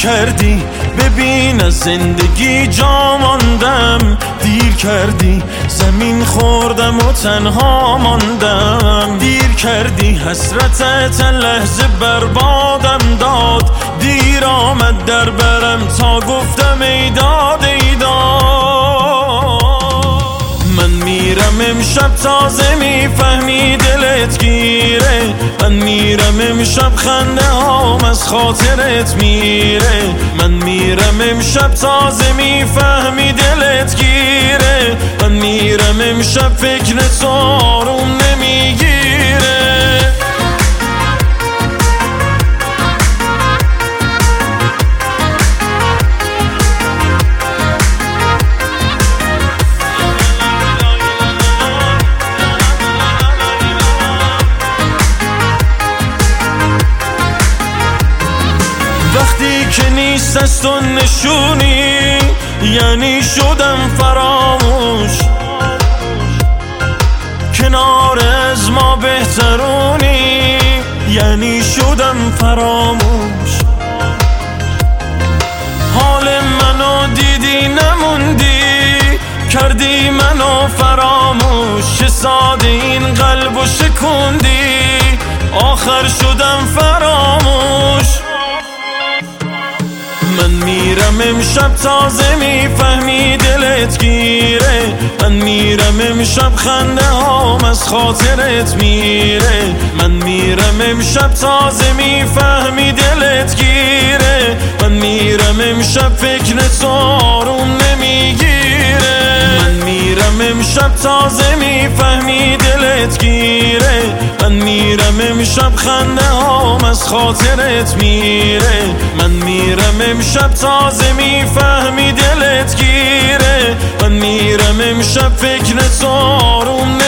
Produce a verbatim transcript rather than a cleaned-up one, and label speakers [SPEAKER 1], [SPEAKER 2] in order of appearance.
[SPEAKER 1] کردی ببین از زندگی جا ماندم، دیر کردی زمین خوردم و تنها ماندم، دیر کردی حسرتت لحظه بربادم داد، دیر آمد در برم تا گفتم ای داد ای داد. من میرم امشب تازه میفهمی دلت گیره، من میرم امشب خنده هام از خاطرت میره، من میرم امشب تازه میفهمی دلت گیره، من میرم امشب فکر تو آروم نمیگیره. وقتی که نیست از تو نشونی یعنی شدم فراموش، کنار از ما بهترونی یعنی شدم فراموش، حال منو دیدی نموندی کردی منو فراموش، چه ساده این قلبو شکوندی آخر شدم فراموش. من میرم امشب تازه میفهمی دلت گیره، من میرم امشب خنده هام از خاطرت میره، من میرم امشب تازه میفهمی دلت گیره، من میرم امشب فکر تو آروم نمیگیره، من میرم امشب تازه میفهمی دلت گیره، من میرم امشب خنده هام از خاطرت میره، من میرم امشب تازه میفهمی دلت گیره، من میرم امشب فکر تو آروم